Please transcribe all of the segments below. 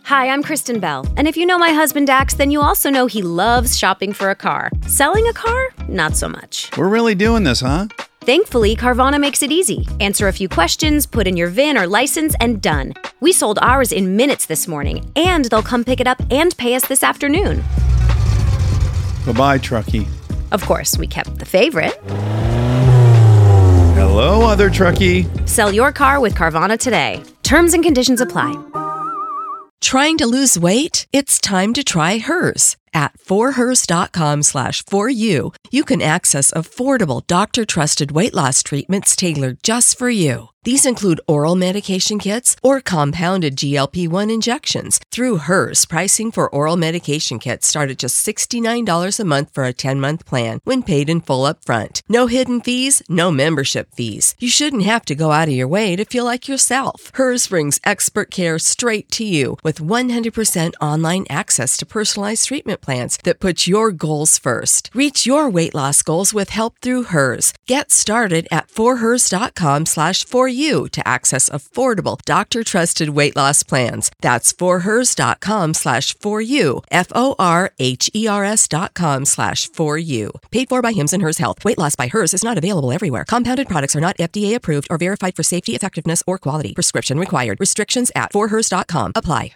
Hi, I'm Kristen Bell, and if you know my husband Dax, then you also know he loves shopping for a car. Selling a car? Not so much. We're really doing this, huh? Thankfully, Carvana makes it easy. Answer a few questions, put in your VIN or license, and done. We sold ours in minutes this morning, and they'll come pick it up and pay us this afternoon. Bye-bye, truckie. Of course, we kept the favorite. Hello, other truckie. Sell your car with Carvana today. Terms and conditions apply. Trying to lose weight? It's time to try Hers. At forhers.com/4u, you can access affordable, doctor-trusted weight loss treatments tailored just for you. These include oral medication kits or compounded GLP-1 injections. Through Hers, pricing for oral medication kits start at just $69 a month for a 10-month plan when paid in full upfront. No hidden fees, no membership fees. You shouldn't have to go out of your way to feel like yourself. Hers brings expert care straight to you with 100% online access to personalized treatment plans that put your goals first. Reach your weight loss goals with help through Hers. Get started at forhers.com/4u to access affordable, doctor-trusted weight loss plans. That's forhers.com/4u, forhers.com/4u. Paid for by Hims and Hers Health. Weight loss by Hers is not available everywhere. Compounded products are not FDA approved or verified for safety, effectiveness, or quality. Prescription required. Restrictions at forhers.com apply.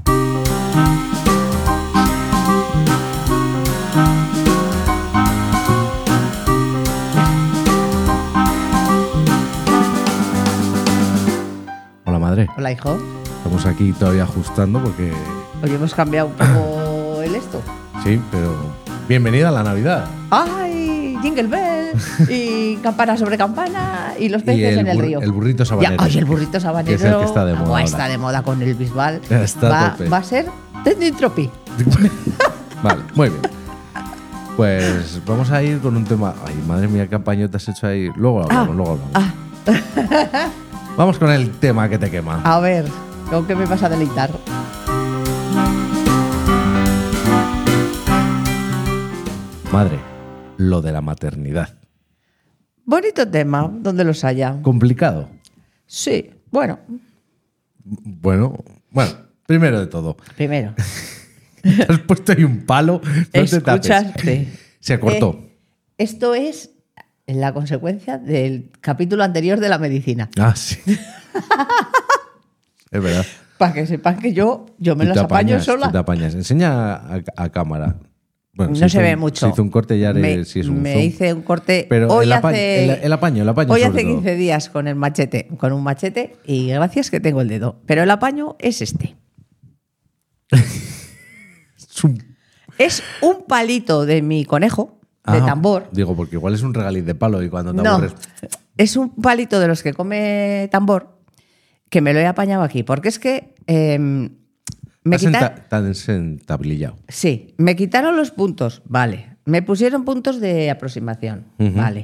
Hola, madre. Hola, hijo. Estamos aquí todavía ajustando porque... Hoy hemos cambiado un poco el esto. Sí, pero... Bienvenida a la Navidad. ¡Ay! Jingle Bell y campana sobre campana y los peces en el río. El burrito sabanero. ¡Ay, el burrito sabanero! Que es el que está de moda ahora. Está de moda con el Bisbal. Está a tope. Va a ser trending topic. Vale, muy bien. Pues vamos a ir con un tema... Ay, madre mía, qué apaño te has hecho ahí. Luego hablamos. Vamos con el tema que te quema. A ver, ¿con qué me vas a deleitar? Madre, lo de la maternidad. Bonito tema, donde los haya. ¿Complicado? Sí, bueno. Bueno, primero de todo. Primero. Te has puesto ahí un palo, no te tapes. Escuchaste. Se cortó. Esto es la consecuencia del capítulo anterior de la medicina. Ah, sí. Es verdad. Para que sepan que yo me las apaño sola. Tú te apañas. Enseña a cámara. Bueno, no se ve mucho. Se hizo un corte, ya si es un me zoom. Hice un corte. Pero hoy el apaño. Hoy hace sobre 15 todo. días con un machete y gracias que tengo el dedo. Pero el apaño es este. Es un palito de mi conejo, de tambor. Digo, porque igual es un regaliz de palo y cuando te aburres... Es un palito de los que come tambor que me lo he apañado aquí. Porque es que me quitaron... Tan sentablillado. Sí, me quitaron los puntos, vale. Me pusieron puntos de aproximación, vale.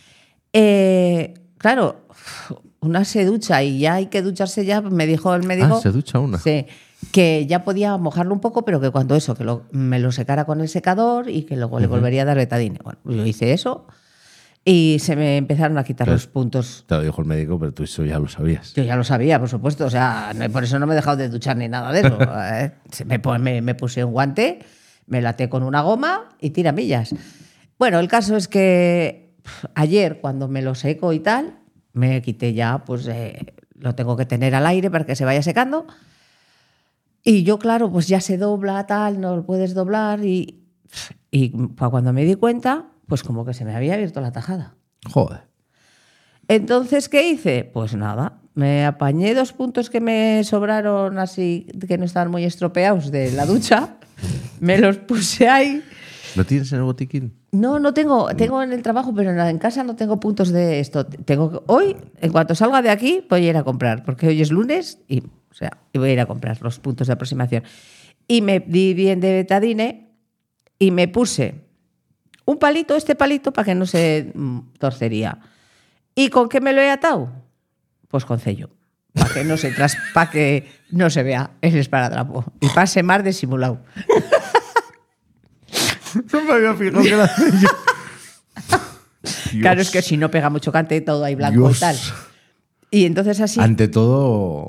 Claro, una se ducha y ya hay que ducharse ya, me dijo el médico... Ah, se ducha una. Sí, que ya podía mojarlo un poco, pero que cuando eso, que me lo secara con el secador y que luego le volvería a dar betadine. Bueno, yo hice eso y se me empezaron a quitar los puntos. Te lo dijo el médico, pero tú eso ya lo sabías. Yo ya lo sabía, por supuesto. O sea, por eso no me he dejado de duchar ni nada de eso. Me puse un guante, me laté con una goma y tiramillas. Bueno, el caso es que ayer, cuando me lo seco y tal, me quité ya, pues lo tengo que tener al aire para que se vaya secando. Y yo, claro, pues ya se dobla, tal, no lo puedes doblar. Y cuando me di cuenta, pues como que se me había abierto la tajada. Joder. Entonces, ¿qué hice? Pues nada, me apañé 2 puntos que me sobraron así, que no estaban muy estropeados de la ducha. Me los puse ahí. ¿No tienes en el botiquín? No tengo en el trabajo, pero en casa no tengo puntos de esto. Hoy, en cuanto salga de aquí, voy a ir a comprar, porque hoy es lunes y voy a ir a comprar los puntos de aproximación. Y me di bien de betadine y me puse este palito, para que no se torcería. ¿Y con qué me lo he atado? Pues con cello, para que no se vea el esparadrapo y pase más disimulado. No me había fijado que era cello. Claro, es que si no pega mucho cante, todo ahí blanco y tal. Y entonces así... Ante todo,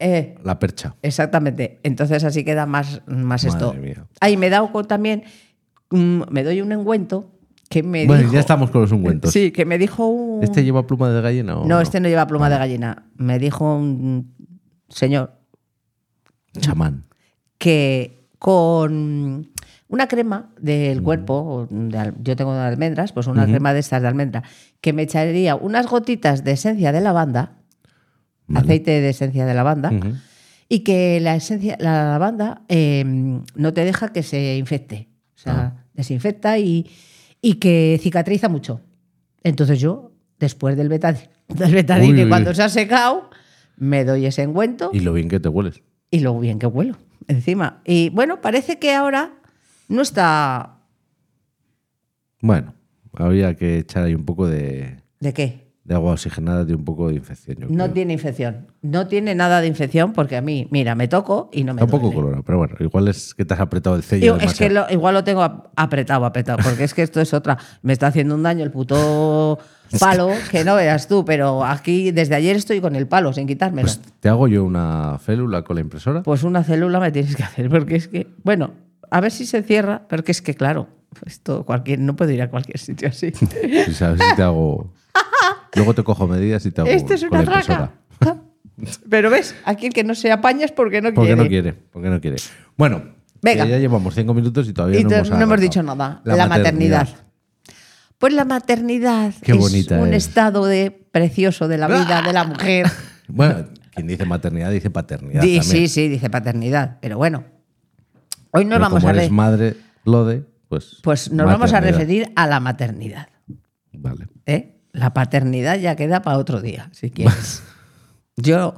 La percha. Exactamente. Entonces así queda más esto. Madre mía. Ahí me he dado también, me doy un engüento que me Bueno, dijo... ya estamos con los ungüentos. Sí, que me dijo un... ¿Este lleva pluma de gallina o No, este no lleva pluma de gallina. Me dijo un señor chamán? que con una crema del cuerpo, yo tengo de almendras, pues una crema de estas de almendra, que me echaría unas gotitas de esencia de lavanda, aceite de esencia de lavanda, y que la lavanda no te deja que se infecte. O sea, desinfecta y que cicatriza mucho. Entonces yo, después del betadine, cuando se ha secado, me doy ese ungüento. Y lo bien que te hueles. Y lo bien que huelo, encima. Y bueno, parece que ahora no está... Bueno, habría que echar ahí un poco de ¿De qué? agua oxigenada, de un poco de infección. Yo No creo. tiene infección. No tiene nada de infección porque a mí, mira, me toco y no me Está un poco duele. colorado, pero bueno, igual es que te has apretado el sello Yo, es que demasiado. igual lo tengo apretado, porque es que esto es otra. Me está haciendo un daño el puto palo, que no veas tú, pero aquí desde ayer estoy con el palo sin quitármelo. Pues te hago yo una célula con la impresora. Pues una célula me tienes que hacer, porque es que, bueno, a ver si se cierra, porque es que, claro, esto no puedo ir a cualquier sitio así. Si sabes si te hago... Luego te cojo medidas y te hago Esto es con una la impresora. traca. Pero ves, aquí el que no se apaña es porque no Porque quiere. no quiere. Bueno, Venga. que ya llevamos 5 minutos y todavía Y no no hemos hemos arrancado. dicho nada. La maternidad. Pues la maternidad Qué es bonita un es. estado precioso de la vida de la mujer. Bueno, quien dice maternidad dice paternidad Sí, también. sí, dice paternidad. Pero bueno, hoy nos Pero vamos como a eres madre, pues nos vamos a maternidad. referir a la maternidad. Vale. ¿Eh? La paternidad ya queda para otro día, si quieres. Yo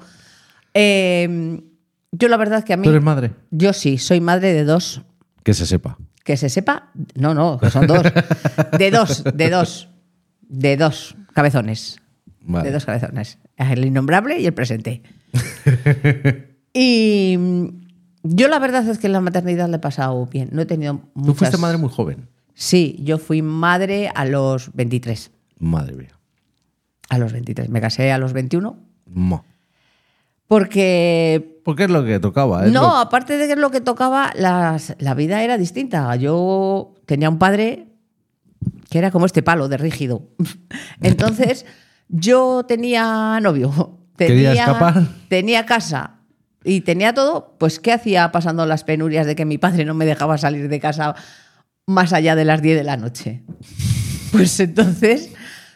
la verdad es que a mí... ¿Tú eres madre? Yo sí, soy madre de 2. Que se sepa. Que se sepa... No, que son 2. De dos cabezones. Vale. De 2 cabezones. El innombrable y el presente. Y yo la verdad es que en la maternidad le he pasado bien. No he tenido muchas... Tú fuiste madre muy joven. Sí, yo fui madre a los 23. Madre mía. A los 23. Me casé a los 21. Mo. Porque... Porque es lo que tocaba. No, aparte de que es lo que tocaba, la vida era distinta. Yo tenía un padre que era como este palo de rígido. Entonces, yo tenía novio, ¿Quería escapar? tenía casa y tenía todo. Pues, ¿qué hacía pasando las penurias de que mi padre no me dejaba salir de casa más allá de las 10 de la noche? Pues entonces...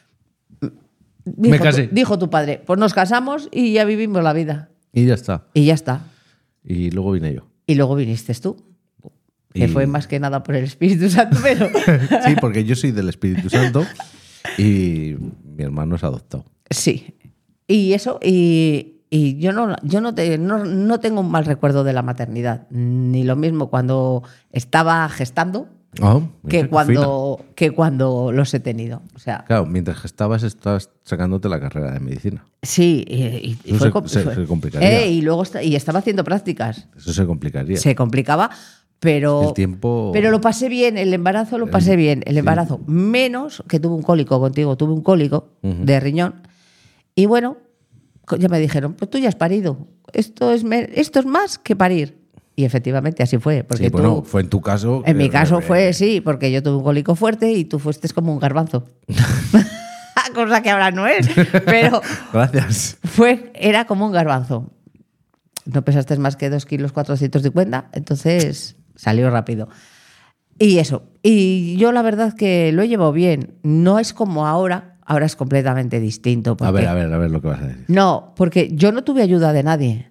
Me casé. Dijo tu padre, pues nos casamos y ya vivimos la vida. Y ya está. Y ya está. Y luego vine yo. Y luego viniste tú. Que Y- fue más que nada por el Espíritu Santo, pero... Sí, porque yo soy del Espíritu Santo y mi hermano es adoptado. Sí. Y eso, y yo no tengo un mal recuerdo de la maternidad. Ni lo mismo cuando estaba gestando Ah, mira, que qué cuando los he tenido. O sea, Claro, mientras estabas sacándote la carrera de medicina. sí. Y Eso fue, se complicaría. y luego y estaba haciendo prácticas. Eso se complicaría. Se complicaba, pero... El tiempo... Pero lo pasé bien, el embarazo lo pasé bien, el embarazo. Menos que tuve un cólico contigo, tuve un cólico de riñón. Y bueno, ya me dijeron, pues tú ya has parido, esto es más que parir. Y efectivamente así fue. Porque Sí, bueno, tú, fue en tu caso. en mi caso fue, sí, porque yo tuve un cólico fuerte y tú fuiste como un garbanzo. Cosa que ahora no es, pero Gracias. era como un garbanzo. No pesaste más que 2 kilos 450, entonces salió rápido. Y eso. Y yo la verdad que lo he llevado bien. No es como ahora es completamente distinto. A porque- ver lo que vas a decir. No, porque yo no tuve ayuda de nadie.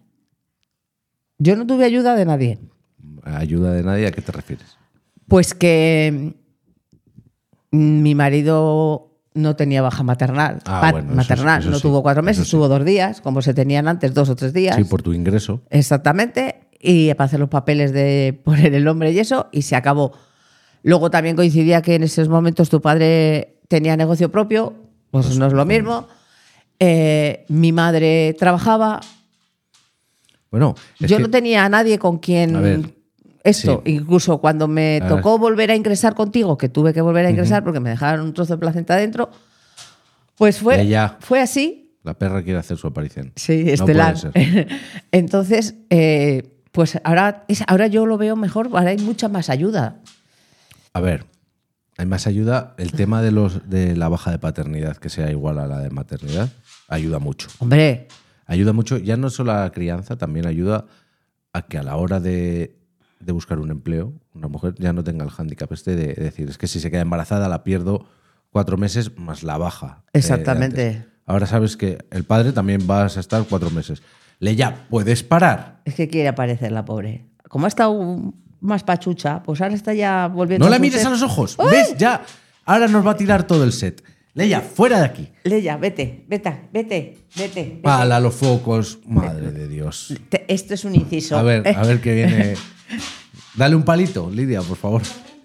¿Ayuda de nadie? ¿A qué te refieres? Pues que mi marido no tenía baja maternal. Bueno, eso maternal, sí, eso no sí, tuvo 4 meses, eso sí. tuvo 2 días, como se tenían antes, 2 o 3 días. Sí, por tu ingreso. Exactamente. Y para hacer los papeles de poner el nombre y eso, y se acabó. Luego también coincidía que en esos momentos tu padre tenía negocio propio, pues no es lo mismo. Mi madre trabajaba. Bueno, es Yo que- no tenía a nadie con A ver, quien esto. sí. Incluso cuando me Ahora tocó volver a ingresar contigo, que tuve que volver a ingresar porque me dejaron un trozo de placenta adentro, pues Ya. fue así. La perra quiere hacer su aparición. Sí, No estelar. puede ser. Entonces, pues ahora yo lo veo mejor, ahora hay mucha más ayuda. A ver, hay más ayuda. El tema de la baja de paternidad, que sea igual a la de maternidad, ayuda mucho. Hombre, Ayuda mucho, ya no solo a la crianza, también ayuda a que a la hora de buscar un empleo, una mujer ya no tenga el hándicap de decir, es que si se queda embarazada la pierdo 4 meses más la baja. Exactamente. De antes. Ahora sabes que el padre también vas a estar 4 meses. Leia, ¿puedes parar? es que quiere aparecer la pobre. Como ha estado más pachucha, pues ahora está ya volviendo No la su mires ser. a los ojos. ¡Uy! ¿Ves? Ya. Ahora nos va a tirar todo el set. Leia, fuera de aquí. Leia, vete. Pala los focos. Madre de Dios. Esto es un inciso. A ver qué viene. Dale un palito, Lidia, por favor.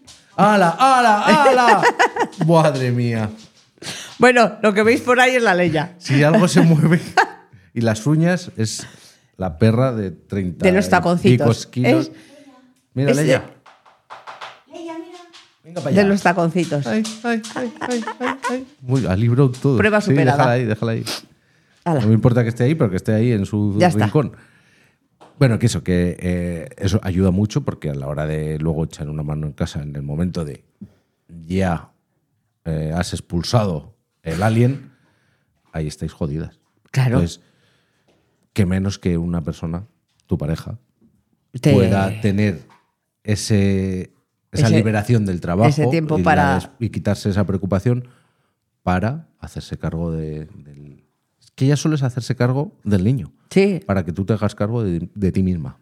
¡Hala! Madre mía. Bueno, lo que veis por ahí es la Leia. Si algo se mueve y las uñas es la perra de 30 De los taconcitos. y picos kilos. Es- Mira, es Leia. de- Venga para allá. De los taconcitos. Ay. Muy, ha librado todo. Prueba Sí, superada. déjala ahí. Hala. No me importa que esté ahí, pero que esté ahí en su Ya está. rincón. Bueno, que eso ayuda mucho porque a la hora de luego echar una mano en casa, en el momento de ya has expulsado el alien, ahí estáis jodidas. Claro. Entonces, que menos que una persona, tu pareja, Te- pueda tener esa Ese- liberación del trabajo ese tiempo y, para- y quitarse esa preocupación para hacerse cargo del... Es que ya solo es hacerse cargo del niño, Sí. para que tú te hagas cargo de ti misma.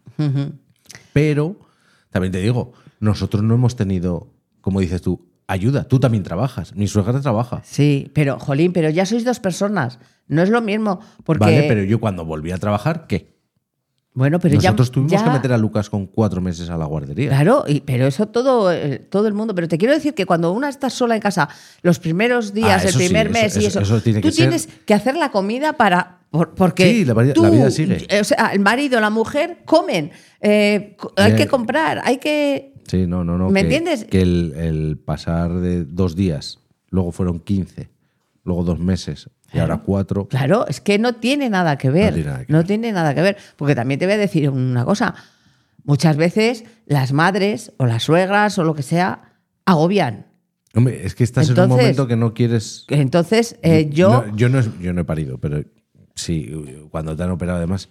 Pero, también te digo, nosotros no hemos tenido, como dices tú, ayuda. Tú también trabajas. Mi suegra trabaja. Sí, pero, jolín, pero ya sois 2 personas. No es lo mismo. Porque, Vale, pero yo cuando volví a trabajar, ¿qué? bueno, pero Nosotros ya, tuvimos ya- que meter a Lucas con 4 meses a la guardería. Claro, pero eso todo el mundo. Pero te quiero decir que cuando una está sola en casa los primeros días, el eso sí, primer mes y eso tiene tú que ser- tienes que hacer la comida porque Sí, la vida tú, sigue. O sea, el marido, la mujer comen. Hay que comprar, hay que. Sí, no. ¿Me entiendes? Que el pasar de 2 días, luego fueron 15, luego 2 meses y ahora 4. Claro, es que no tiene nada que ver. No tiene nada que ver. Porque también te voy a decir una cosa. Muchas veces las madres o las suegras o lo que sea agobian. Hombre, es que estás en un Entonces- momento que no quieres... Entonces, yo no he parido, pero sí, cuando te han operado además,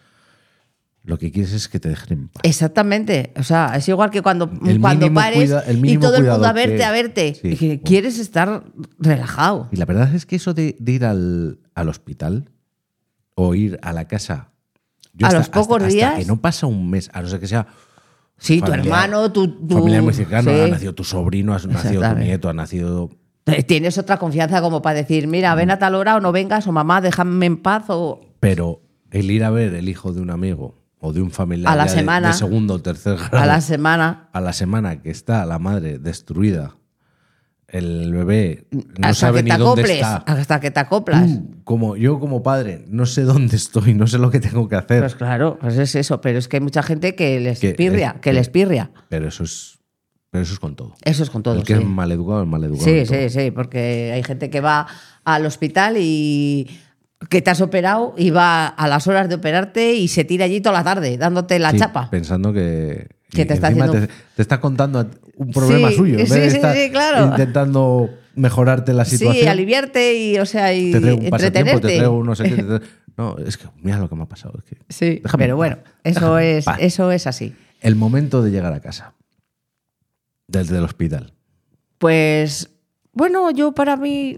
lo que quieres es que te dejen en paz. Exactamente. O sea, es igual que cuando El mínimo pares el y mínimo todo el mundo cuidado a verte. Sí. Y que quieres estar relajado. Y la verdad es que eso de ir al hospital o ir a la casa... A los pocos días- Hasta que no pasa un mes, a no ser que sea... Sí, tu familiar- hermano, tu familiar muy cercano, sí. ha nacido tu sobrino, ha nacido tu Exactamente. nieto, ha nacido... Tienes otra confianza como para decir, mira, ven a tal hora o no vengas, o mamá, déjame en paz, o... Pero el ir a ver el hijo de un amigo o de un familiar A la ya de- semana. de segundo o tercer grado, A la semana. a la semana que está la madre destruida, el bebé no hasta sabe que ni te dónde acoples. está. Hasta que te acoplas. Yo como padre no sé dónde estoy, no sé lo que tengo que hacer. Pues claro, pues es eso. Pero es que hay mucha gente que les Que- pirria, que les pirria. Pero eso es con todo. Eso es con todo. El que sí. es maleducado es maleducado. Sí, en todo. sí, porque hay gente que va al hospital y que te has operado y va a las horas de operarte y se tira allí toda la tarde dándote la Sí, chapa. pensando que Que te está encima haciendo- te está contando un problema Sí, suyo. En vez de sí, estar sí, claro. intentando mejorarte la situación. Sí, aliviarte y, o sea, y Te traigo un pasatiempo, entretenerte. te traigo no sé qué. No, es que mira lo que me ha pasado. Es que Sí, déjame pero en bueno, paz, eso déjame en es, paz. eso es así. El momento de llegar a casa, desde el hospital. Pues, bueno, yo para mí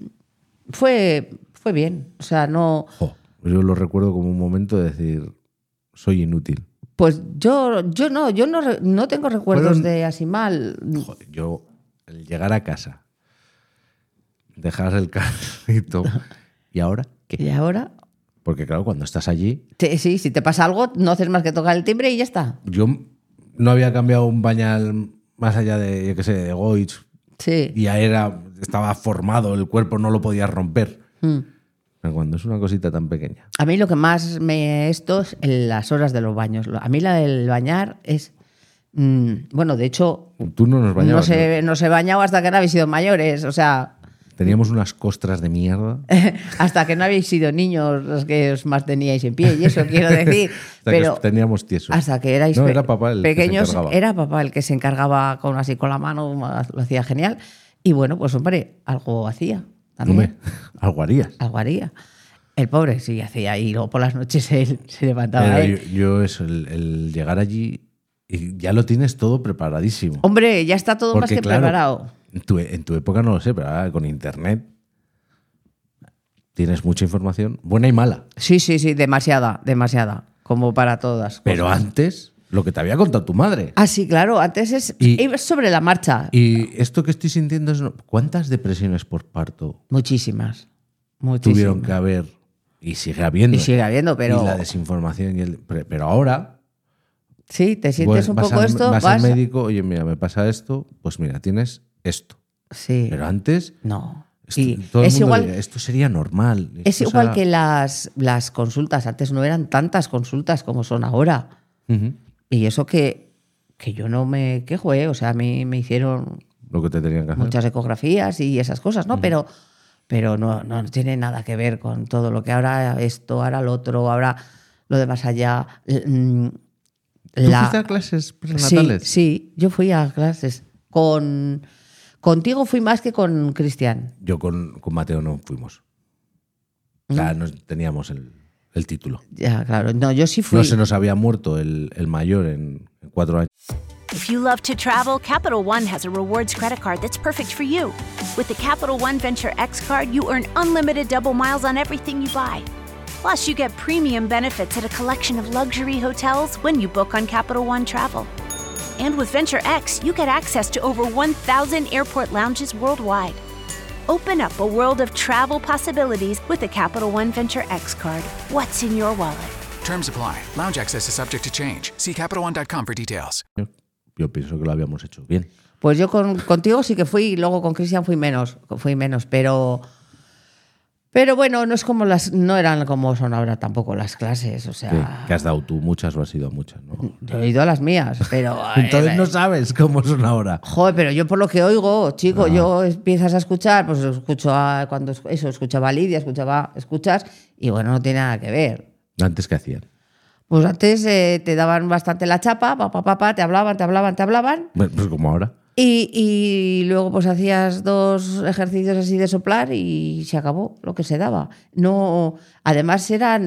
fue bien. O sea, no. Jo, yo lo recuerdo como un momento de decir, soy inútil. Pues yo no tengo recuerdos Fueron- de así mal. Joder, yo, el llegar a casa, dejar el carrito, ¿y ahora qué? Y ahora, Porque claro, cuando estás allí, sí, si te pasa algo, no haces más que tocar el timbre y ya está. yo no había cambiado un pañal más allá de, yo qué sé, de Goich, Sí. y ya estaba formado, el cuerpo no lo podía romper. Mm. Pero cuando es una cosita tan pequeña. A mí lo que más me esto es en las horas de los baños. A mí la del bañar es. Bueno, de hecho, Tú no nos bañabas. no se bañaba hasta que no habéis sido mayores. O sea, Teníamos unas costras de mierda. Hasta que no habéis sido niños los que os manteníais en pie, y eso quiero decir. Hasta pero que teníamos tiesos. hasta que erais No, era papá el que se pequeños, encargaba. era papá el que se encargaba así con la mano, lo hacía genial. Y bueno, pues hombre, algo hacía también. Hombre, algo harías. Algo haría. El pobre sí hacía, y luego por las noches él se levantaba. Pero yo eso, el llegar allí y ya lo tienes todo preparadísimo. Hombre, ya está todo más Porque, que claro, preparado. En tu época no lo sé, pero ahora con internet tienes mucha información, buena y mala. Sí, demasiada, como para todas. Pero cosas. antes, lo que te había contado tu madre. Ah, sí, claro, antes es sobre la marcha. Y esto que estoy sintiendo es... ¿Cuántas depresiones por parto Muchísimas. tuvieron que haber? Y sigue habiendo. Y sigue habiendo, pero... Y la desinformación. Pero ahora... Sí, te sientes pues, un vas poco esto... Vas al médico, oye, mira, me pasa esto, pues mira, tienes esto. Sí. Pero antes... No. esto- Y todo el es mundo igual, diría, esto sería normal. es Esto igual será- que las consultas. Antes no eran tantas consultas como son ahora. Ujú. Y eso que yo no me quejo, ¿eh? O sea, a mí me hicieron Lo que te tenían que hacer. muchas ecografías y esas cosas, ¿no? Pero no tiene nada que ver con todo lo que ahora esto, ahora lo otro, ahora lo de más allá. ¿Tú fuiste a clases prenatales? Sí, yo fui a clases. Contigo fui más que con Cristian. Yo con Mateo no fuimos. O sea, no teníamos el título. Ya, claro. No, yo sí fui. No se nos había muerto el mayor en 4 años. If you love to travel, Capital One has a rewards credit card that's perfect for you. With the Capital One Venture X card, you earn unlimited double miles on everything you buy. Plus, you get premium benefits at a collection of luxury hotels when you book on Capital One Travel. And with Venture X, you get access to over 1,000 airport lounges worldwide. Open up a world of travel possibilities with the Capital One Venture X card. What's in your wallet? Terms apply. Lounge access is subject to change. See CapitalOne.com for details. Yo pienso que lo habíamos hecho bien. Pues yo contigo sí que fui, y luego con Cristian fui menos, pero bueno, no eran como son ahora tampoco las clases, o sea, Que has dado tú muchas o has ido a muchas, ¿no? yo he ido a las mías, pero Entonces no sabes cómo son ahora. joder, pero yo por lo que oigo, chico, yo empiezas a escuchar, pues escuchaba a Lidia, escuchas y bueno, no tiene nada que ver. ¿Antes qué hacían? Pues antes te daban bastante la chapa, te hablaban. Bueno, pues como ahora. Y luego pues hacías 2 ejercicios así de soplar y se acabó lo que se daba. No, además era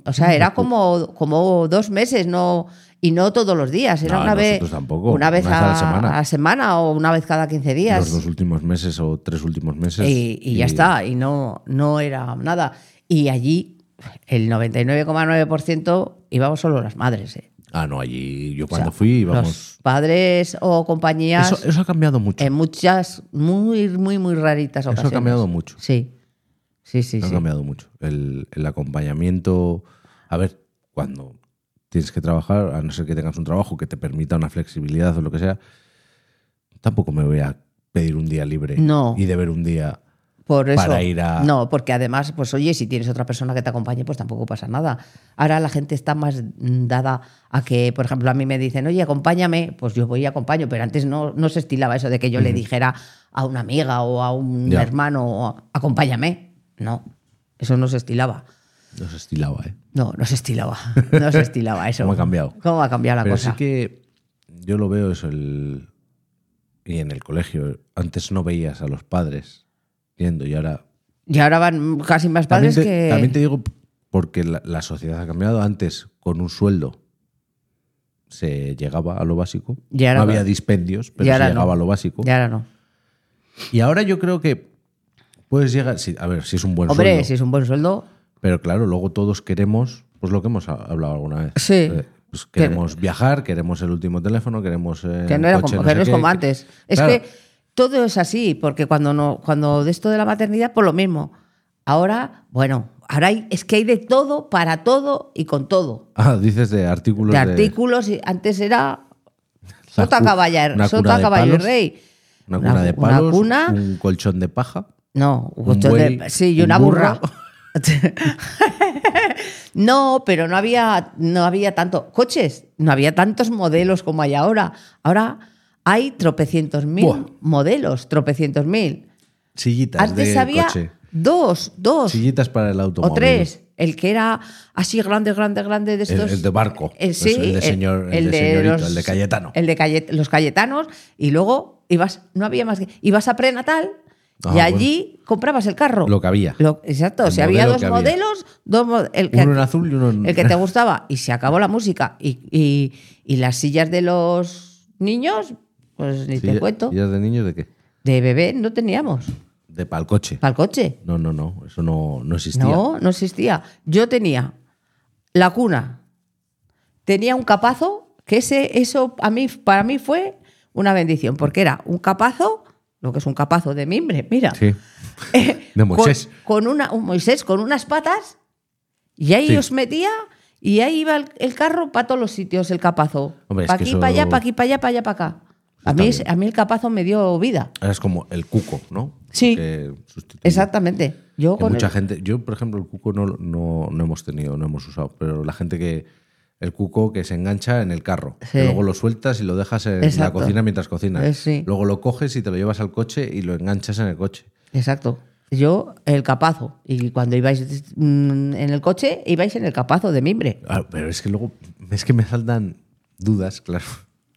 como 2 meses, y no todos los días. Era No, una vez, nosotros tampoco. una vez a a semana o una vez cada 15 días. Los 2 últimos meses o 3 últimos meses. Y ya está, y no era nada. Y allí el 99,9% íbamos solo las madres, ¿eh? Ah, no, allí yo O sea, cuando fui íbamos... los padres o compañías Eso ha cambiado mucho. en muchas muy raritas ocasiones. Eso ha cambiado mucho. Sí. Ha cambiado mucho. El acompañamiento... A ver, cuando tienes que trabajar, a no ser que tengas un trabajo que te permita una flexibilidad o lo que sea, tampoco me voy a pedir un día libre No. y deber un día Por eso. para ir a... No, porque además, pues oye, si tienes otra persona que te acompañe, pues tampoco pasa nada. Ahora la gente está más dada a que, por ejemplo, a mí me dicen, oye, acompáñame, pues yo voy y acompaño, pero antes no se estilaba eso de que yo le dijera a una amiga o a un Ya. hermano, acompáñame. No, eso no se estilaba. No se estilaba, ¿eh? No se estilaba. No se estilaba eso. ¿Cómo ha cambiado? ¿Cómo ha cambiado la Pero cosa? sí que yo lo veo eso, y en el colegio. Antes no veías a los padres yendo y ahora... Y ahora van casi más padres que... También te digo, porque la sociedad ha cambiado. Antes, con un sueldo, se llegaba a lo básico. Y ahora no había no. dispendios, Y pero se ahora llegaba no. a lo básico. Y ahora no. Y ahora yo creo que puedes llegar... A ver, si es un buen Hombre, sueldo. si es un buen sueldo... Pero claro, luego todos queremos, pues lo que hemos hablado alguna vez. Sí. Pues queremos viajar, queremos el último teléfono, queremos... Que no, era coche, como, que sé no es qué, como antes. Es Claro. que todo es así, porque cuando de esto de la maternidad, pues lo mismo. Ahora, bueno, ahora es que hay de todo, para todo y con todo. Ah, dices de artículos De artículos, y antes era sota cu- caballo una sota cuna de caballo y palos, rey. Una cuna de una palos, cuna, un colchón de paja. no, un colchón buey, sí, y un una burra. burro. No, pero no había tanto coches, no había tantos modelos como hay ahora. Ahora hay tropecientos mil Buah. modelos, tropecientos mil. Sillitas Antes de había coche. dos. Sillitas para el automóvil. O 3. El que era así grande de estos. El de barco. Sí, el de señorito, el de Cayetano. El de los Cayetanos. Y luego no había más que. Ibas a prenatal y allí comprabas el carro. Lo que había. Exacto. El Si había modelo dos que había. modelos, Uno en azul y uno en. el que te gustaba. Y se acabó la música. Y las sillas de los niños, pues ni te cuento. ¿Sillas de niños de qué? De bebé no teníamos. De pa'l coche. Para el coche. No, eso no existía. No existía. Yo tenía la cuna, tenía un capazo, que eso para mí fue una bendición, porque era un capazo, lo que es un capazo de mimbre, mira. Sí. De Moisés. Con un Moisés con unas patas, y ahí Sí. os metía, y ahí iba el carro para todos los sitios, el capazo. Hombre, es Para que aquí, eso- para allá, para aquí, para allá, para allá, para acá. A mí el capazo me dio vida. Ahora es como el cuco, ¿no? Sí. Que sustituye. Exactamente. Yo Que con mucha gente, yo por ejemplo el cuco no hemos tenido, no hemos usado, pero la gente el cuco que se engancha en el carro, Sí. que luego lo sueltas y lo dejas en la Exacto. cocina mientras cocinas. Sí. Luego lo coges y te lo llevas al coche y lo enganchas en el coche. Exacto. Yo, el capazo. Y cuando ibais en el coche, ibais en el capazo de mimbre. Claro, pero es que luego me saltan dudas, claro.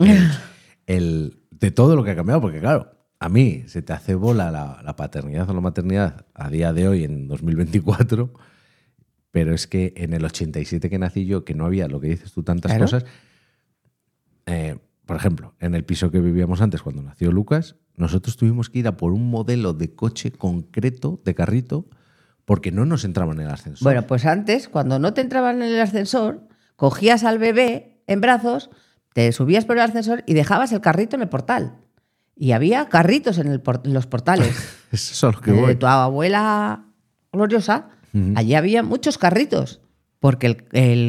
De todo lo que ha cambiado, porque claro, a mí se te hace bola la paternidad o la maternidad a día de hoy, en 2024, pero es que en el 87 que nací yo, que no había, lo que dices tú, tantas Claro. cosas. Por ejemplo, en el piso que vivíamos antes, cuando nació Lucas, nosotros tuvimos que ir a por un modelo de coche concreto, de carrito, porque no nos entraban en el ascensor. Bueno, pues antes, cuando no te entraban en el ascensor, cogías al bebé en brazos, te subías por el ascensor y dejabas el carrito en el portal. Y había carritos en los portales. Eso es a lo que De voy. tu abuela gloriosa, allí había muchos carritos, porque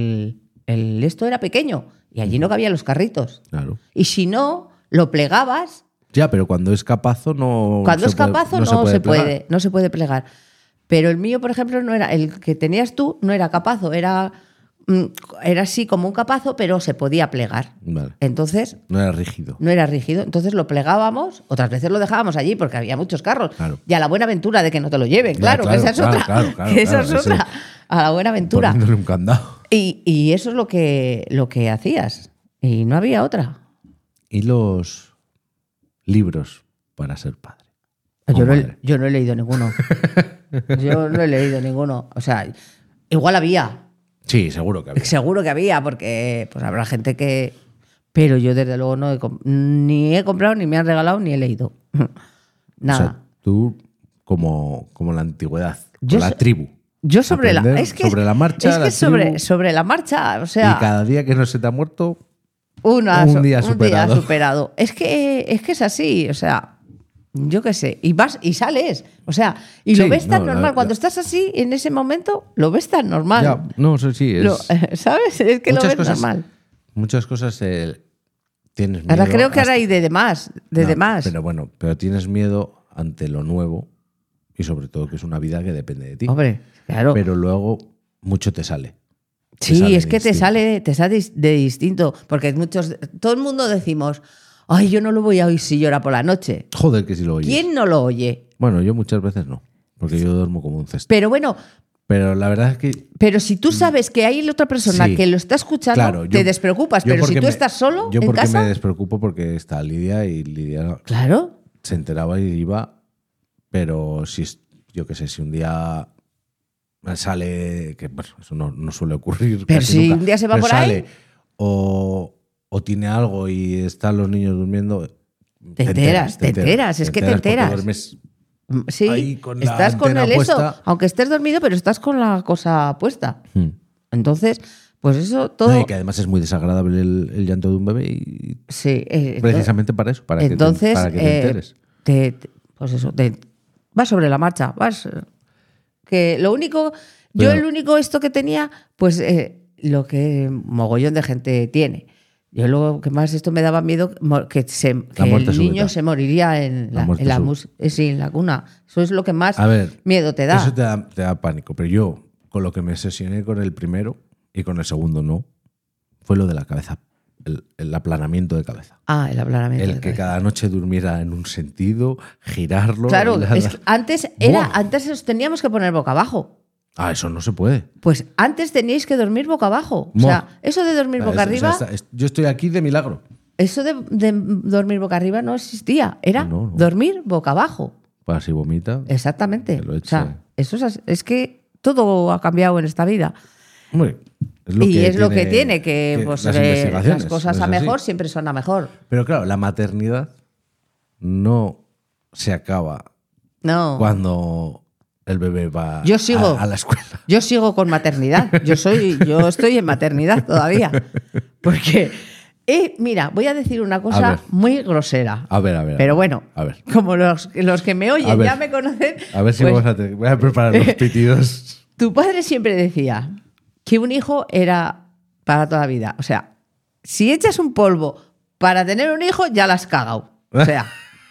esto era pequeño y allí no cabían los carritos. Claro. Y si no, lo plegabas. Ya, pero cuando es capazo no. Cuando se es capazo puede- no se plegar. puede plegar. Pero el mío, por ejemplo, no era el que tenías tú, no era capazo, era así como un capazo, pero se podía plegar. Vale. Entonces, No era rígido. no era rígido. Entonces lo plegábamos, otras veces lo dejábamos allí porque había muchos carros. Claro. Y a la buena aventura de que no te lo lleven, Ya, claro, que esa es claro, otra. claro, Que esa claro, es ese- otra. A la buena aventura. Poniéndole un candado. Y eso es lo que hacías. Y no había otra. ¿Y los libros para ser padre? Yo O no, madre. yo no he leído ninguno. Yo no he leído ninguno. O sea, igual había. Sí, seguro que había. Seguro que había, porque pues habrá gente que. Pero yo, desde luego, ni he comprado, ni me han regalado, ni he leído. Nada. O sea, tú, como la antigüedad, Yo con la so- tribu. Yo sobre la. Aprender Es que, sobre la marcha, es que la tribu. sobre la marcha, o sea. Y cada día que no se te ha muerto, un día superado. superado. Es que es así, o sea, yo qué sé. Y vas y sales. O sea, y lo Sí, ves tan no, normal. Cuando estás así, en ese momento, lo ves tan normal. ya, no sé si es. ¿Sabes? Es que lo ves normal. Muchas cosas tienes miedo. Ahora creo que ahora hasta- hay de demás. De No, demás. Pero bueno, pero tienes miedo ante lo nuevo y sobre todo que es una vida que depende de ti. Hombre, claro. Pero luego mucho te sale. Sí, sale es de que te distinto. sale de distinto. Porque todo el mundo decimos, ay, yo no lo voy a oír si llora por la noche. Joder, que si lo oyes. ¿Quién no lo oye? Bueno, yo muchas veces no, porque yo duermo como un cesto. Pero bueno, Pero la verdad es que pero si tú sabes que hay otra persona Sí. que lo está escuchando, claro, te despreocupas. yo Pero si porque tú me- estás solo yo en porque casa, me despreocupo porque está Lidia y Lidia claro. se enteraba y iba, pero si yo qué sé, si un día sale, que bueno, eso no suele ocurrir. Pero casi si nunca, un día se va pero por ahí. sale, o tiene algo y están los niños durmiendo. Te enteras, es que te porque enteras. duermes Sí, ahí con la estás con antena el eso, puesta. aunque estés dormido, pero estás con la cosa puesta. Hmm. Entonces, pues eso todo. No, y que además es muy desagradable el llanto de un bebé y Sí, precisamente para eso, para entonces, que te enteres. pues eso, vas sobre la marcha, vas. Que lo único, yo Pero- el único esto que tenía, pues lo que mogollón de gente tiene. Yo lo que más esto me daba miedo, que muerte el niño súbita. se moriría en La muerte en la cuna. Eso es lo que más A ver, miedo te da. Eso te da pánico, pero yo con lo que me sesioné con el primero y con el segundo no, fue lo de la cabeza el aplanamiento de cabeza. Ah, el aplanamiento. El de que cabeza. cada noche durmiera en un sentido, girarlo. Claro, es que antes os teníamos que poner boca abajo. Ah, eso no se puede. Pues antes teníais que dormir boca abajo. O Buah. sea, eso de dormir boca arriba, Yo estoy aquí de milagro. eso de dormir boca arriba no existía. Era No. dormir boca abajo. Pues si vomita. Exactamente. Que lo O eche. sea, eso es que todo ha cambiado en esta vida. Hombre, Y lo que tiene, que pues, las que investigaciones, las cosas es a así. mejor siempre son a mejor. Pero claro, la maternidad no se acaba No. cuando el bebé va Yo sigo. a la escuela. Yo sigo con maternidad. Yo estoy en maternidad todavía. Porque, mira, voy a decir una A cosa ver. muy grosera. A ver. Pero bueno, A ver. como los que me A oyen ver. ya me conocen. A ver si pues, voy a preparar los pitidos. Tu padre siempre decía que un hijo era para toda la vida. O sea, si echas un polvo para tener un hijo, ya la has cagado. O sea,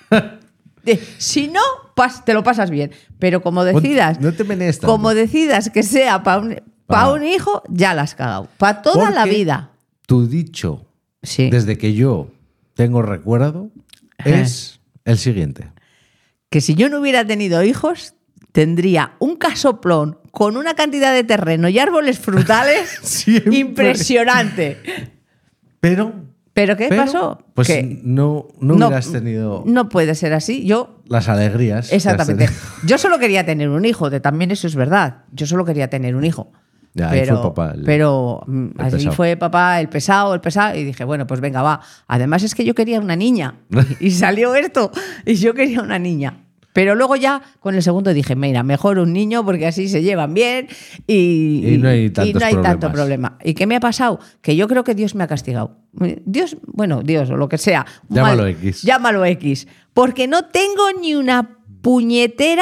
si no, te lo pasas bien. Pero como decidas, No te menees tanto. como decidas que sea para un hijo, ya la has cagado. Para toda la Porque vida. Tu dicho, Sí. desde que yo tengo recuerdo, es el siguiente. Que si yo no hubiera tenido hijos, tendría un casoplón con una cantidad de terreno y árboles frutales Siempre. impresionante. Pero ¿Pero qué pasó? Pues Que no hubieras tenido No puede ser así. Yo, las alegrías. exactamente. que has tenido. Yo solo quería tener un hijo, también eso es verdad. Yo solo quería tener un hijo. Ya, ahí fue papá pero así pesado. fue papá el pesado, y dije, bueno, pues venga, va. Además es que yo quería una niña y salió esto y yo quería una niña. Pero luego ya con el segundo dije, mira, mejor un niño porque así se llevan bien y no hay tantos tanto problemas. problema. ¿Y qué me ha pasado? Que yo creo que Dios me ha castigado. Dios o lo que sea. Llámalo X. Llámalo X. Porque no tengo ni una puñetera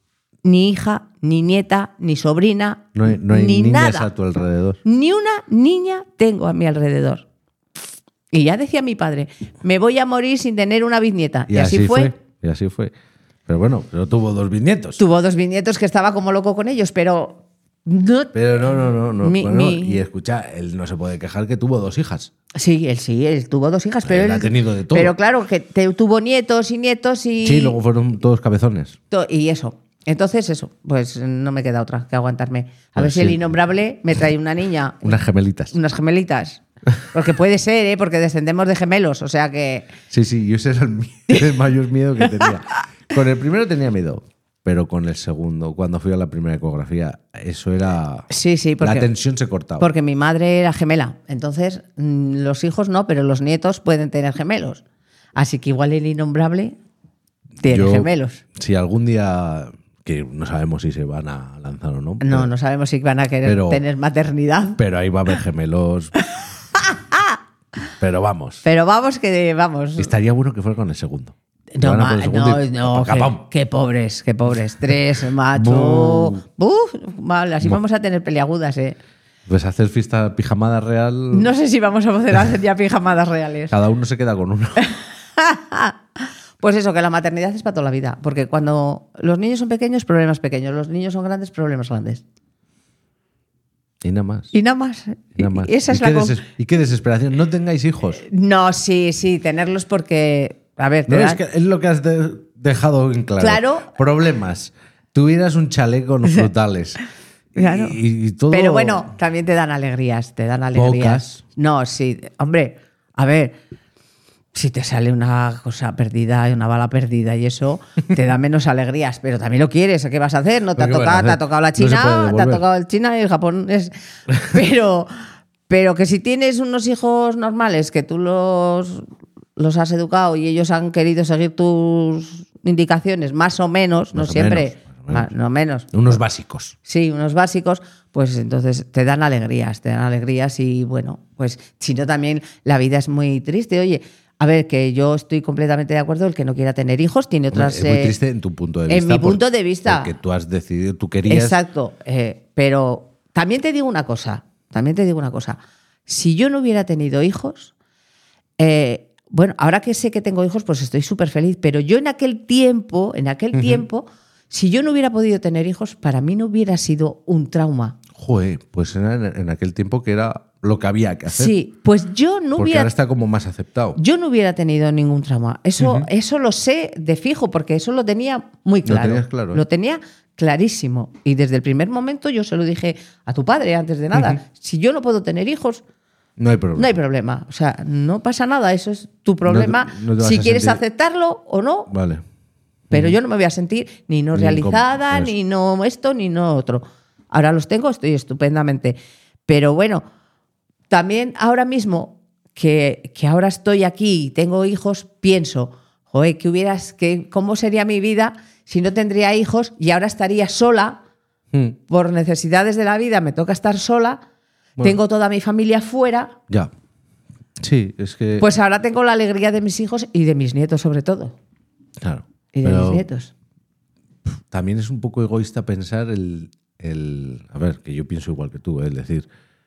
ni hija, ni nieta, ni sobrina, No hay ni niñas nada. a tu alrededor. Ni una niña tengo a mi alrededor. Y ya decía mi padre, me voy a morir sin tener una bisnieta. Y así fue. Y así fue. Pero bueno, pero tuvo 2 bisnietos. Tuvo 2 bisnietos que estaba como loco con ellos, pero no. Pero no. Mi- Bueno, mi- y escucha, él no se puede quejar que tuvo 2 hijas. Sí, él tuvo 2 hijas, pero Él ha tenido de todo. Pero claro, que tuvo nietos y Sí, luego fueron todos cabezones. y eso. Entonces eso, pues no me queda otra que aguantarme. A Pues ver si el sí. innombrable me trae una niña, Unas gemelitas. unas gemelitas. Porque puede ser, porque descendemos de gemelos, o sea que... Sí, y ese era el mayor miedo que tenía. Con el primero tenía miedo, pero con el segundo, cuando fui a la primera ecografía, eso era... Sí, porque, la tensión se cortaba. porque mi madre era gemela. Entonces, los hijos no, pero los nietos pueden tener gemelos. Así que igual el innombrable tiene Yo, gemelos. Si algún día, que no sabemos si se van a lanzar o no. No sabemos si van a querer pero- tener maternidad. Pero ahí va a haber gemelos. Pero vamos. Pero vamos. Estaría bueno que fuera con el segundo. Que No, van a por el segundo y ¡pam! qué pobres. 3, macho. Vale, así vamos a tener peleagudas, ¿eh? Pues hacer fiesta pijamada real. No sé si vamos a poder hacer ya pijamadas reales. Cada uno se queda con uno. Pues eso, que la maternidad es para toda la vida. Porque cuando los niños son pequeños, problemas pequeños. Los niños son grandes, problemas grandes. Y nada más. Y nada más. Y nada más. Esa es qué la y qué desesperación. No tengáis hijos. No, sí, tenerlos porque... A ver, No, es que es lo que has dejado en claro. Claro. Problemas. Tuvieras un chaleco con frutales. Claro. Y todo. Pero bueno, también te dan alegrías, Pocas. No, sí, hombre, a ver, si te sale una cosa perdida, una bala perdida y eso, te da menos alegrías, pero también lo quieres, ¿qué vas a hacer? No te ha ¿Qué van a tocado, hacer? te ha tocado la No se puede China, te ha devolver. tocado el China y el japonés. Pero que si tienes unos hijos normales que tú los has educado y ellos han querido seguir tus indicaciones, más o menos, no Más o siempre, menos. no menos. Unos básicos. Sí, unos básicos, pues entonces te dan alegrías y bueno, pues si no también la vida es muy triste. Oye, a ver, que yo estoy completamente de acuerdo, el que no quiera tener hijos tiene otras... Es muy triste en tu punto de vista. en mi punto de vista. Porque tú has decidido, tú querías. Exacto, pero también te digo una cosa, si yo no hubiera tenido hijos, bueno, ahora que sé que tengo hijos, pues estoy súper feliz, pero yo en aquel tiempo, si yo no hubiera podido tener hijos, para mí no hubiera sido un trauma. Joder, pues era en aquel tiempo que era lo que había que hacer. Sí, pues yo no porque hubiera... ahora está como más aceptado. Yo no hubiera tenido ningún trauma. Eso lo sé de fijo, porque eso lo tenía muy claro. Lo tenías claro, ¿eh? Lo tenía clarísimo. Y desde el primer momento yo se lo dije a tu padre antes de nada. Si yo no puedo tener hijos, No hay problema. no hay problema. O sea, no pasa nada. Eso es tu problema. No te vas si a quieres sentir- aceptarlo o no. Vale. Pero yo no me voy a sentir ni no Ni realizada, incómodo, ni no esto, ni no otro. Ahora los tengo, estoy estupendamente. Pero bueno, también ahora mismo que ahora estoy aquí y tengo hijos, pienso, joder, ¿cómo sería mi vida si no tendría hijos y ahora estaría sola? Por necesidades de la vida me toca estar sola, tengo toda mi familia fuera, Ya. Sí, es que... pues ahora tengo la alegría de mis hijos y de mis nietos sobre todo. Claro. Y de Pero mis nietos. también es un poco egoísta pensar a ver, que yo pienso igual que tú, es decir,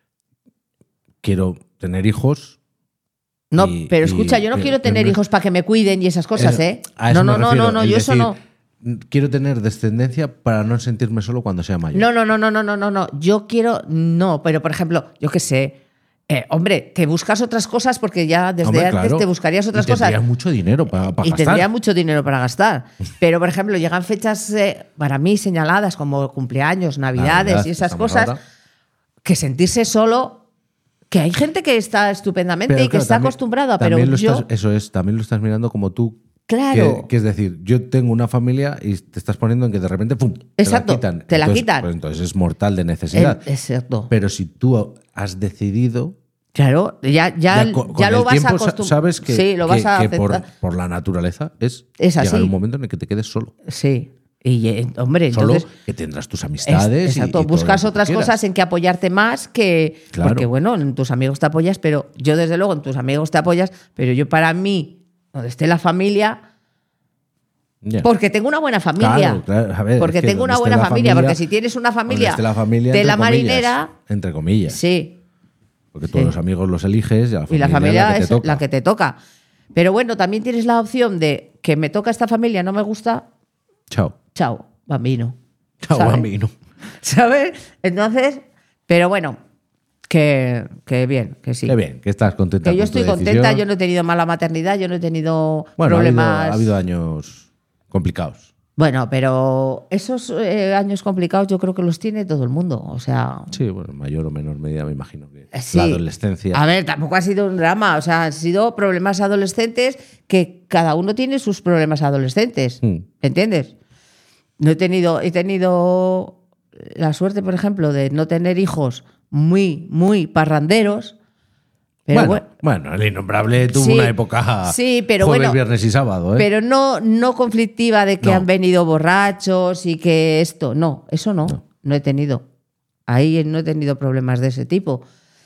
quiero tener hijos. No, y- pero y- escucha, yo no quiero tener no- hijos para que me cuiden y esas cosas, Eso- ¿eh? a eso No, me refiero, no, el yo eso decir, no. Quiero tener descendencia para no sentirme solo cuando sea mayor. No. Yo quiero, no, pero por ejemplo, yo qué sé, hombre, te buscas otras cosas porque ya desde Hombre, antes claro. te buscarías otras Y cosas. tendrías mucho dinero para Y gastar. tendría mucho dinero para gastar. Pero, por ejemplo, llegan fechas para mí señaladas como cumpleaños, navidades Navidad, y esas estamos cosas, ahora. que sentirse solo, que hay gente que está estupendamente y que claro, está también- acostumbrada, pero también yo... también lo estás mirando como tú. Claro. Que es decir, yo tengo una familia y te estás poniendo en que de repente ¡pum! Exacto, te la quitan. te la Entonces, quitan. pues entonces es mortal de necesidad. Exacto. Pero si tú has decidido, Claro, ya con lo el vas a tiempo acostumbrar. sabes que, sí, lo vas a que por, aceptar. por la naturaleza es Es así. llegar un momento en el que te quedes solo. Sí. Y hombre, Solo entonces. que tendrás tus amistades. Exacto, y todo buscas lo que otras quieras. cosas en que apoyarte más que. Claro. Porque bueno, en tus amigos te apoyas, pero yo desde luego en tus amigos te apoyas, pero yo para mí, donde esté la familia. Ya. Porque tengo una buena familia. Claro. A ver, porque es que tengo una donde esté buena la familia. Porque si tienes una donde familia, esté la familia de la entre comillas, marinera. entre comillas. Sí. Porque todos los amigos los eliges y Y la familia es es la que te toca. Pero bueno, también tienes la opción de que me toca esta familia, no me gusta. Chao. Chao, bambino. Chao, ¿sabes? bambino. ¿Sabes? Entonces, pero bueno, que bien, que sí. Qué bien, que estás contenta. Que yo con tu estoy contenta, decisión. yo no he tenido mala maternidad, yo no he tenido Bueno, problemas. ha habido años complicados. Bueno, pero esos años complicados yo creo que los tiene todo el mundo. O sea. Sí, bueno, en mayor o menor medida me imagino que Sí. la adolescencia. A ver, tampoco ha sido un drama, o sea, han sido problemas adolescentes que cada uno tiene sus problemas adolescentes. ¿Entiendes? No he tenido la suerte, por ejemplo, de no tener hijos muy, muy parranderos. Pero bueno, el innombrable tuvo Sí, una época sí, pero jueves, bueno, viernes y sábado, ¿eh? Pero no conflictiva de que No. han venido borrachos y que esto. No, eso no he tenido. Ahí no he tenido problemas de ese tipo.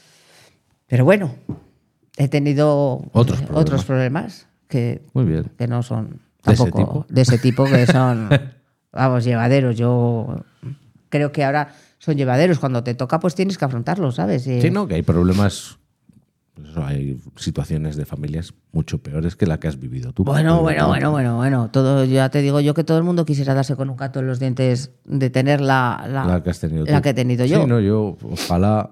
Pero bueno, he tenido Otros problemas que, Muy bien. que no son ¿De ese tampoco tipo? de ese tipo, que son, vamos, llevaderos. Yo creo que ahora son llevaderos. Cuando te toca, pues tienes que afrontarlos, ¿sabes? Sí, no, que hay problemas. Pues eso, hay situaciones de familias mucho peores que la que has vivido tú. Bueno. Pero Todo, ya te digo yo que todo el mundo quisiera darse con un gato en los dientes de tener la que has tenido tú. la que he tenido yo. Sí, no, yo ojalá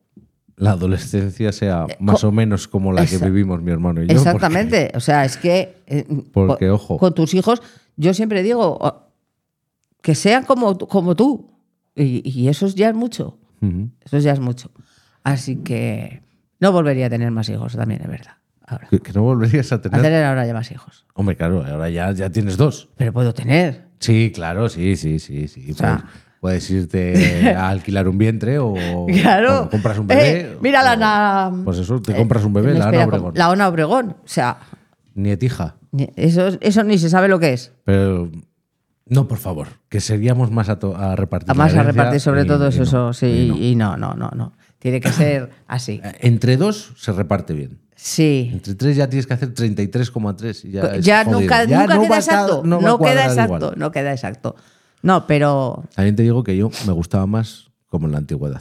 la adolescencia sea más o menos como la que Esa- vivimos mi hermano y yo. Exactamente. O sea, es que. Porque, ojo. Con tus hijos, yo siempre digo que sean como tú. Y eso ya es mucho. Ujú. Eso ya es mucho. Así que no volvería a tener más hijos, también es verdad. Ahora. Que no volverías a tener. A tener ahora ya más hijos. Hombre, claro, ahora ya tienes dos. Pero puedo tener. Sí, claro, sí. sea- Puedes irte a alquilar un vientre o, Claro. o compras un bebé. Mira la o- Ana. Pues eso, te compras un bebé, la Ana espera, Obregón. La Ana Obregón. O sea, Nietija. eso ni se sabe lo que es. Pero no, por favor, que seríamos más a repartir. Además, la a herencia repartir sobre y- todo y eso. no, Sí, y no. y no. Tiene que ser así. Entre dos se reparte bien. Sí. Entre tres ya tienes que hacer 33,3. Y ya es Ya jodido. nunca Ya queda va a exacto. no va a No queda cuadrar exacto. igual. No queda exacto. No, pero. También te digo que yo me gustaba más como en la antigüedad.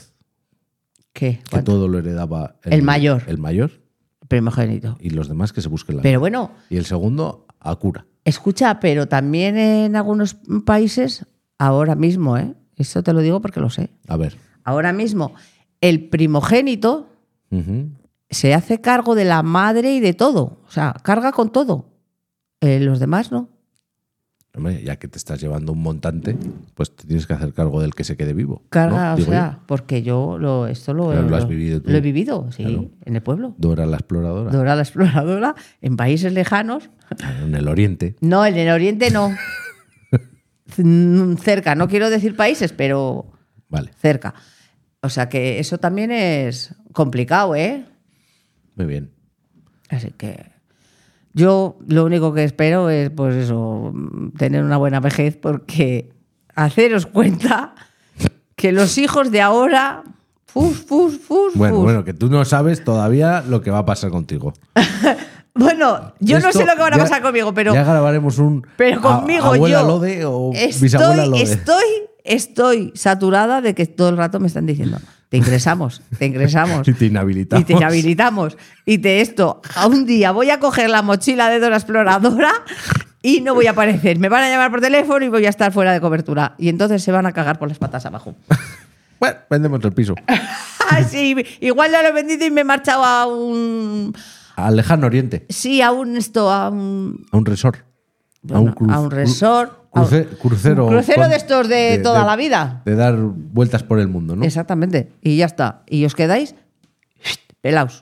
¿Qué? Que ¿Cuánto? todo lo heredaba El mayor. El mayor Primogénito. y los demás que se busquen la Pero vida. bueno, Y el segundo, a cura. escucha, pero también en algunos países, ahora mismo, eso te lo digo porque lo sé. A ver. Ahora mismo, el primogénito se hace cargo de la madre y de todo. O sea, carga con todo. Los demás no. Hombre, ya que te estás llevando un montante, pues te tienes que hacer cargo del que se quede vivo. Carga, ¿no? o Digo sea, porque yo esto lo has vivido tú. Lo he vivido, sí, Claro. en el pueblo. Dora la exploradora. Dora la exploradora, en países lejanos. En el oriente. No, en el oriente no. Cerca, no quiero decir países, pero Vale, cerca. O sea que eso también es complicado, ¿eh? muy bien. Así que yo lo único que espero es, pues eso, tener una buena vejez, porque haceros cuenta que los hijos de ahora... Bueno, que tú no sabes todavía lo que va a pasar contigo. Bueno, yo no Esto sé lo que va a ya- pasar conmigo, pero... Ya grabaremos un... Pero conmigo abuela yo Lode o bisabuela Lode. estoy saturada de que todo el rato me están diciendo, te ingresamos. Y te inhabilitamos. Y te inhabilitamos. Y te esto. A un día voy a coger la mochila de Dora Exploradora y no voy a aparecer. Me van a llamar por teléfono y voy a estar fuera de cobertura. Y entonces se van a cagar por las patas abajo. Bueno, vendemos el piso. Sí, igual ya lo he vendido y me he marchado a un... Al lejano oriente. Sí, a un A un resort. Bueno, a un resort. Crucero. Un crucero de estos de toda la vida. De dar vueltas por el mundo, ¿no? Exactamente. Y ya está. Y os quedáis pelaos.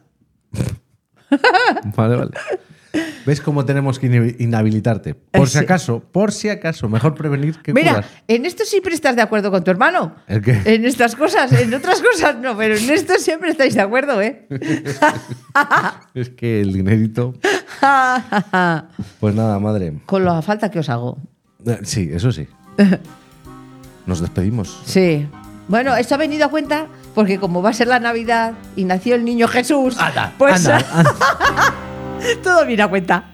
Vale. ¿Ves cómo tenemos que inhabilitarte? Por si acaso, mejor prevenir que Mira, curar. en esto siempre estás de acuerdo con tu hermano. ¿El qué? En estas cosas, en otras cosas no, pero en esto siempre estáis de acuerdo, ¿eh? Es que el dinerito... Pues nada, madre. Con la falta que os hago. Sí, eso sí. Nos despedimos. Sí. Bueno, esto ha venido a cuenta porque como va a ser la Navidad y nació el niño Jesús, pues Anda. todo viene a cuenta.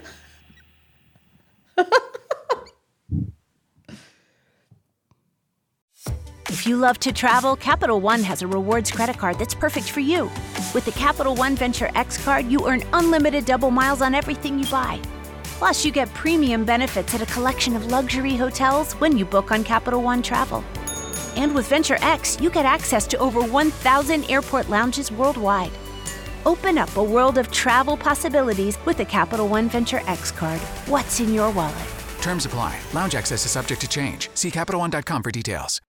If you love to travel, Capital One has a rewards credit card that's perfect for you. With the Capital One Venture X card, you earn unlimited double miles on everything you buy. Plus, you get premium benefits at a collection of luxury hotels when you book on Capital One Travel. And with Venture X, you get access to over 1,000 airport lounges worldwide. Open up a world of travel possibilities with the Capital One Venture X card. What's in your wallet? Terms apply. Lounge access is subject to change. See CapitalOne.com for details.